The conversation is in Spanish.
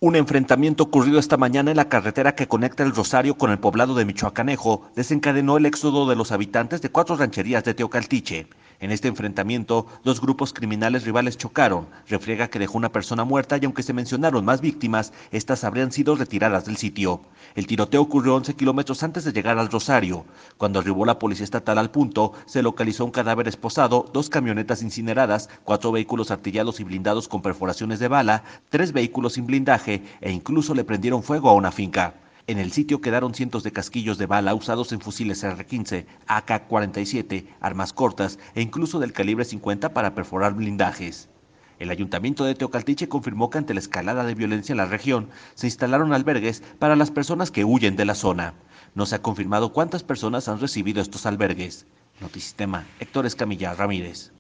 Un enfrentamiento ocurrido esta mañana en la carretera que conecta el Rosario con el poblado de Michoacanejo desencadenó el éxodo de los habitantes de 4 rancherías de Teocaltiche. En este enfrentamiento, 2 grupos criminales rivales chocaron, refriega que dejó una persona muerta y aunque se mencionaron más víctimas, estas habrían sido retiradas del sitio. El tiroteo ocurrió 11 kilómetros antes de llegar al Rosario. Cuando arribó la policía estatal al punto, se localizó un cadáver esposado, 2 camionetas incineradas, 4 vehículos artillados y blindados con perforaciones de bala, 3 vehículos sin blindaje e incluso le prendieron fuego a una finca. En el sitio quedaron cientos de casquillos de bala usados en fusiles R-15, AK-47, armas cortas e incluso del calibre 50 para perforar blindajes. El ayuntamiento de Teocaltiche confirmó que ante la escalada de violencia en la región se instalaron albergues para las personas que huyen de la zona. No se ha confirmado cuántas personas han recibido estos albergues. Notisistema, Héctor Escamilla Ramírez.